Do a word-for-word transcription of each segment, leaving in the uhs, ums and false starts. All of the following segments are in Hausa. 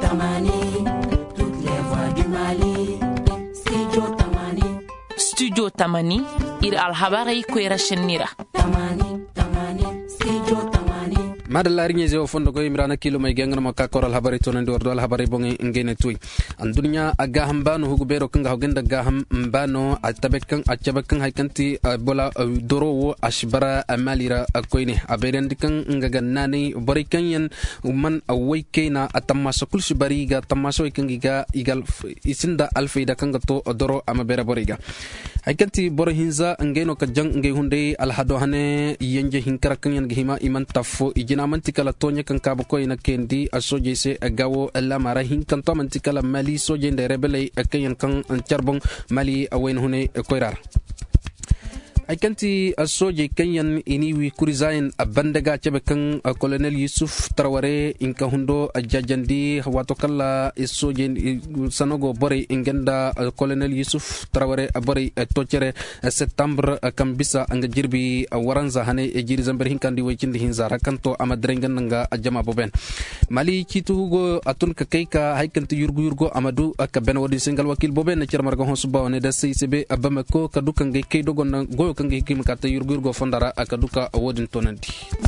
Tamani, toutes les voix du Mali. Studio Tamani. Studio Tamani, ir alhabari kwera shenira. Tamani, Tamani, Studio Tamani. madalla riñe zo fondo ko imrana kilo may gengana makka koral habari tonen do dol habari bonge ngene tuy an dunya aga hambano hugo bero kanga hogenda ga hambano atabekkan acabekkan haykanti bola dorowo ashbara amalira akoyne aberendikan ngaga nani borikan yan man awaykeena atamma sakul shibariga tamma so ikangiga igal isinda alfayda kanga to doro amabera boriga haykanti boro hinza ngeno kajang ngey hunde alhado hane yenje hinkarakan yan gihima iman tafo ijina mantikala tonya kan kabo ko ina kendi asoje se agawo alla mara hin kan to mantikala mali soje nde rebele akayan kan charbon mali awen hune koirar ay kanti asoje kanyan iniwi kurizain abandaga chabekan colonel Yusuf Traore inka hundo ajajandi wato kala asoje sanogo bore ingenda colonel Yusuf Traore bore tochere septembre kambisa anga jirbi waranza hane jiri zamber hinkandi wechindi hinzara kanto amadrengan nga ajama boben mali kitu hugo atun kakeika hay kanti yurgu yurgo amadu akaben wadi singal wakil boben cermargo hosuba ne da sebe abamako kadukan ge kaydogon goyo kangi kim kata yurgurgo fondara akaduka awodin tonanti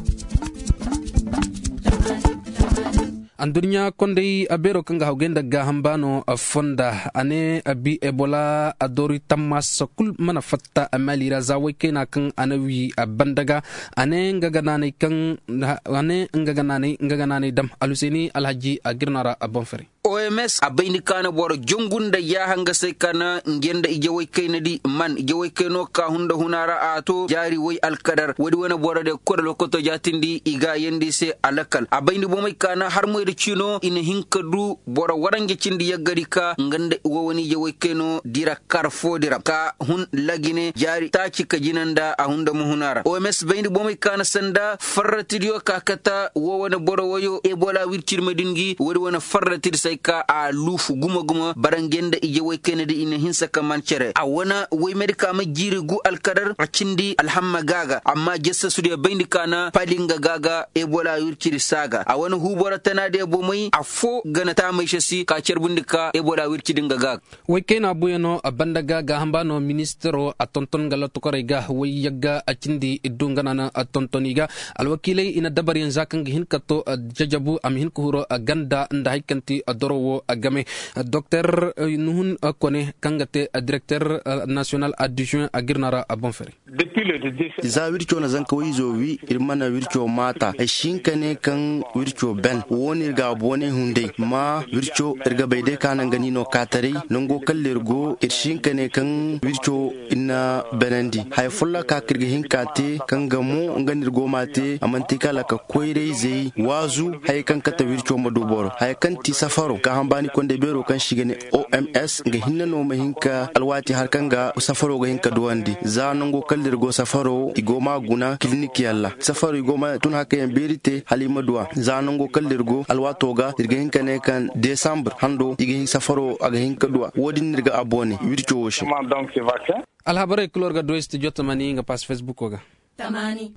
andunya kondei abero kanga hawgenda ga hambano fonda ane abi ebola adori tamas kul mana fatta amali razawe kena kan anawi abandaga ane ngaganane kan ane ngaganane ngaganane dam aluseni alhaji agirnara abonferi O M S abayni kana boro jongunda ya hanga sai kana ngenda ijewai kaina di man ijewai kaino ka hunda hunara ato jari wai alkadar wadi wana boro de kodo lokoto jatindi iga yendi se alakal abayni bomai kana har moy de chino ina hinkadu boro warange cindi yaggari ka nganda woni ijewai kaino dira karfo dira ka hun lagine jari taci ka jinanda a hunda mu hunara O M S bayni bomai kana sanda farratidio ka kata wo wana boro woyo ebola wircir medingi wadi wana farratir ka a lufu guma guma barangenda ije way kenedi ina hinsa kaman cere a wana way medika ma jiri gu alkadar a cindi alhamma gaga amma jessa sudiya bayndi kana palinga gaga ebola yurkiri saga a wana hubora tanade bo mai a fo gana ta mai shasi ka cerbundika ebola yurkiri gaga way kena buyano abanda gaga hambano ministero a tonton gala tokorega way yagga a cindi idungana a tontoniga alwakilai ina dabariyan zakan hin kato jajabu am hin kuhuro ganda nda haykanti dorowo agame docteur nuhun kone kangate directeur national adjoint agirnara abonferi za wircho na zanka wizo wi irmana wircho mata shinkane kan wircho ben woni ga bone hunde ma wircho irga bayde kana ngani no katari nongo kallergo irshinkane kan wircho ina benandi hay fulla ka kirga hinkate kan gamu nganirgo mate amantika la ka koire zai wazu hay kan kata wircho maduboro hay kan ti safaro ka hambani konde bero kan shigene O M S nga hinna no mahinka alwati har kanga safaro ga hinka duwandi za nongo kallergo safaro igoma guna kliniki yalla safaro igoma tun haka yan berite halima duwa za nongo kallergo alwato ga irga hinka ne kan December hando igi safaro aga hinka duwa wodin irga abone wircho woshi alhabare klorga doist jotamani nga pas Facebook ga Tamani.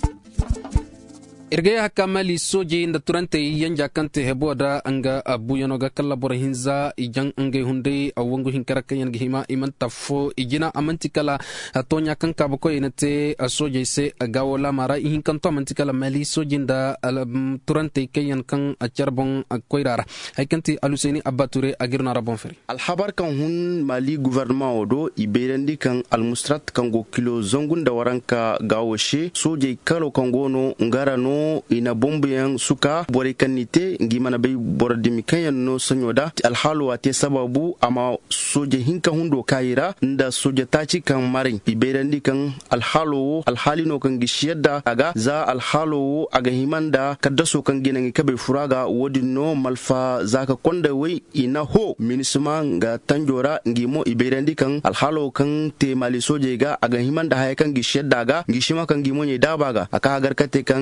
irgaya hakamali soje inda turante yanja kante heboda anga abuyano ga kala bor hinza ijang ange hunde awangu hinkaraka yan gihima iman tafo ijina amantikala tonya kan kabako inate soje se gawola mara ihin kanto amantikala mali soje inda turante kayan kan acharbon koirara haykanti aluseni abature agirna rabon feri alhabar kan hun mali gouvernement odo iberendi kan almustrat kan go kilo zongunda waranka gawoshe soje kalo kangono ngarano ina bombu yang suka bore kanite ngimana bay borodimi kayan no sonyoda alhalu ate sababu ama soje hinka hundo kaira nda soje tachi kan marin iberandi kan alhalu alhalino kan gishiyada aga za alhalu aga himanda kadaso kan ginangi kabe furaga wodino malfa zaka konda wai ina ho minisma nga tanjora ngimo iberandi kan alhalu kan te mali soje ga aga himanda hay kan gishiyada ga gishima kan gimo nye dabaga aka garkate kan ne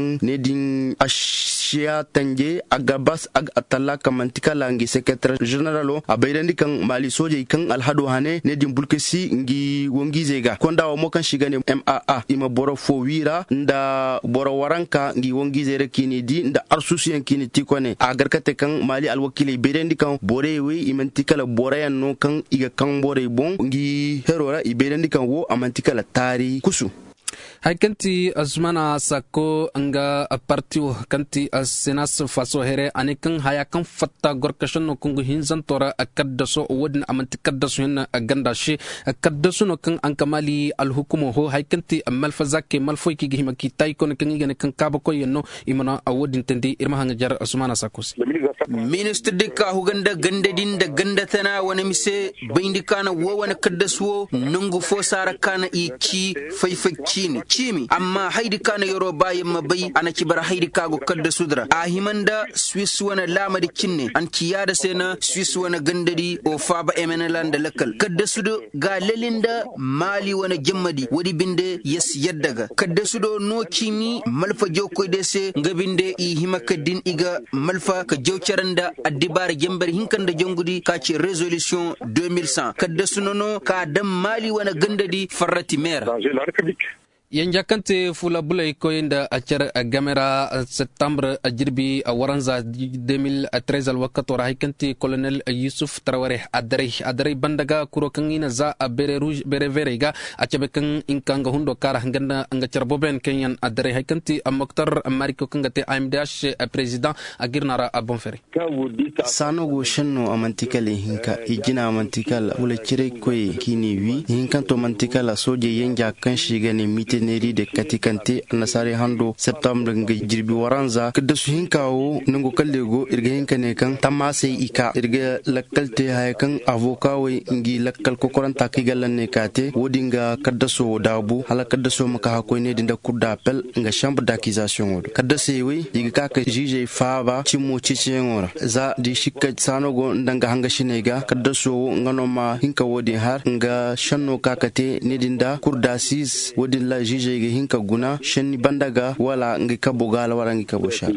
wadin ashiya tanje agabas ag atalla kamantika langi secretary general a bayrandi kan mali soje kan alhado hane ne din bulkesi ngi wongi zega konda wa mokan shiga ne M A A ima boro fo wira nda boro waranka ngi wongi zere kini di nda arsusu yan kini tikone a garkate kan mali alwakili bayrandi kan borewe imantikala borayan no kan iga kan bore bon ngi herora ibayrandi kan wo amantikala tari kusu hay kanti azmana sako anga partiu kanti senas faso here ane kan haya kan fatta gorkashan no kungu hinzan tora akaddaso wodin amanti kaddaso hin ganda shi akaddaso no kan ankamali alhukumu ho hay kanti malfazake malfoy ki gihima ki tay kon kan igane kan kaba ko yenno imana awodin tendi irma hanga jar azmana sako ministre de ka huganda ganda din da ganda tana wani mise bayndi kana wo wani kaddaso nungu fo sara kana iki faifaki ne cimi amma haidi kana yoro bayan mabai ana kibara haidi kago kadda sudra a himanda swiss wana lamadi kinne an kiyada sena swiss wana gandadi o faba emeneland lakal kadda sudo ga lelinda mali wana jammadi wadi binde yes yaddaga kadda sudo no kimi malfa jokkoy dese ngabinde i himakadin iga malfa ka jawcaranda addibar gembar hinkanda jongudi ka ci resolution deux mille cent kadda sunono ka dam mali wana gandadi farrati mer yanjakante fula bulay ko inda acer gamera septembre ajirbi waranza deux mille treize al wakatora haykanti colonel Yusuf Traoré adare adare bandaga kuro kangina za bere rouge bere verega acabe kan inkanga hundo kara nganda anga cerboben kenyan adare haykanti Mokhtar Mariko kangate A M D H president agirnara abonfere sano go shenno amantikale hinka ijina amantikala wala cire koy kini wi hinkanto amantikala soje yanja kan shigane mite neri de katikante nasare hando septembre nga jirbi waranza kada su hinkawo nango kallego irga hinkane kan tamase ika irga lakalte haykan avocat we ngi lakal ko koranta ki galanne kate wodinga kada so dabu hala kada so maka hakoy ne dinda cour d'appel nga chambre d'accusation wodo kada se we diga ka juge faba cimo cicengora za di shikka sanogo ndanga hanga shinega kada so nganoma hinka wodi har nga shanno kakate ne dinda cour d'assises wodilla jije ge hinka guna shenni bandaga wala ngi kabogala wala ngi kabosha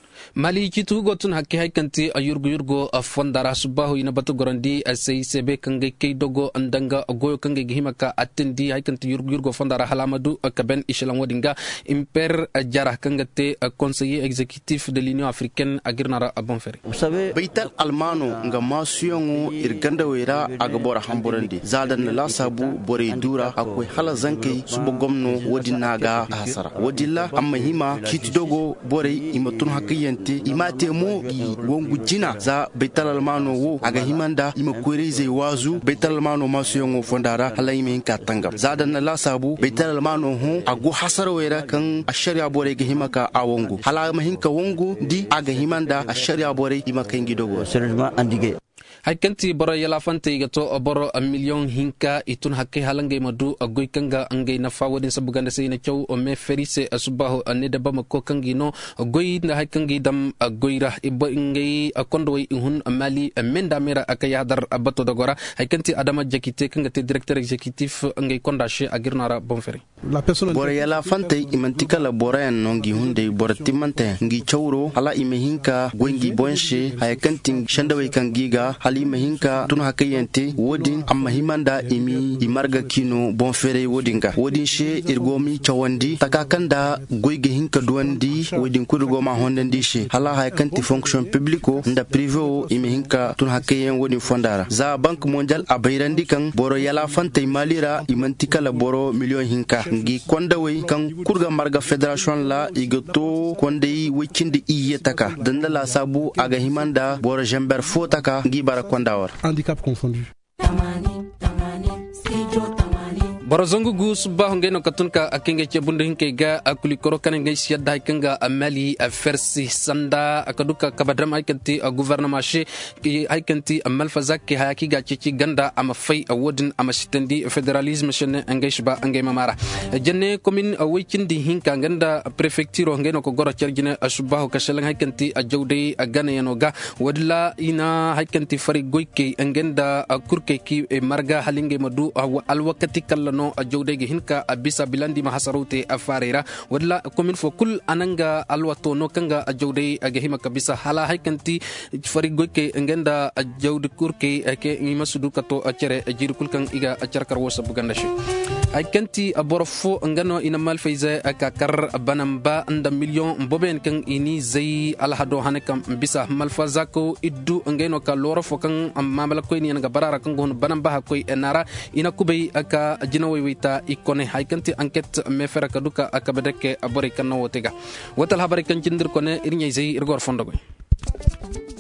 mali kitu gotun hakke haykanti ayurgo yurgo fondara subahu ina batu gorandi asay sebe kange kay dogo andanga goyo kange gihimaka attendi haykanti yurgo yurgo fondara halamadu kaben ishalan wodinga imper jarah kangate conseiller exécutif de l'Union africaine agirnara abonfere vous savez baital almano nga masiyongo irganda wera agabora hamborandi zadan la sabu bore dura akoy hala zanke subo gomno wodinaga hasara wodilla amma hima kiti dogo bore imatun hakiyante imate mo wongu jina za baital almano wo aga himanda ima kwereze wazu baital almano masiyongo fondara hala ime katanga zadan la sabu baital almano ho ago hasara wera kan ashariya bore ge himaka awongu hala mahinka wongu di aga himanda ashariya bore imaka ngidogo sérieusement andige haykanti boro yala fante gato boro a million hinka itun hakke halange madu agoy kanga angay na fawadin sa buganda say na chaw o me ferise subaho anida bama ko kangi no goy na haykangi dam goyra iba ngay akondo way ihun mali menda mera akaya dar abato dagora haykanti adama jakite kanga te directeur exécutif angay kondashe agirnara bonferi la personne boro yala fante imantikala borayan nongi hunde bortimante ngi chawro hala ime hinka goyngi bonche haykanti shandaway kangiga halima hinka tun hakayente wodin amma himanda imi imarga kino bon fere wodinga wodin she irgomi chawandi takakanda goyge hinka duwandi wodin kurgo ma hondandi she hala haykanti fonction publico nda privé imi hinka tun hakayen wodin fondara za bank mondial abayrandi kan boro yala fante malira imantikala boro million hinka ngi kondawai kan kurga marga federation la igoto kondei wicindi iyetaka dandala sabu aga himanda boro jamber fotaka ngi bara kondawar handicap confondu Barazongu gus ba ngeno katunka akenge chebundo hinke ga akuli koro kanenge siyada kanga amali afersi sanda akaduka kabadram aykanti gouvernement she ki aykanti amal fazaki hayaki ga chichi ganda amafai awodin amashitendi federalisme shene engage ba angay mamara jenne commune awikindi hinka ganda prefecture ngeno ko goro cerjine asbaho kashalang haykanti ajawde agana yanoga wadla ina haykanti fari goyke ngenda kurke ki marga halinge madu alwakati kala no jawdege hinka bisa bilandi ma hasarute afarera wala komin fo kul ananga alwato no kanga jawde age hima kabisa hala haykanti fari goke ngenda jawde kurke ke masudu kato cere jirkul kan iga charkar wosa buganda shi haykanti aborfo ngano ina mal faiza ka kar banamba anda million boben kan ini zai alhado hanekam bisa malfazako iddu ngeno ka loro fo kan mamala ko ni nga barara kan gon banamba ha koy enara ina kubay aka jinawi wita ikone haykanti enquête me fera kaduka aka bedeke abori kan wotega wotal habari kan cindir kone irnyay zai irgor fondogo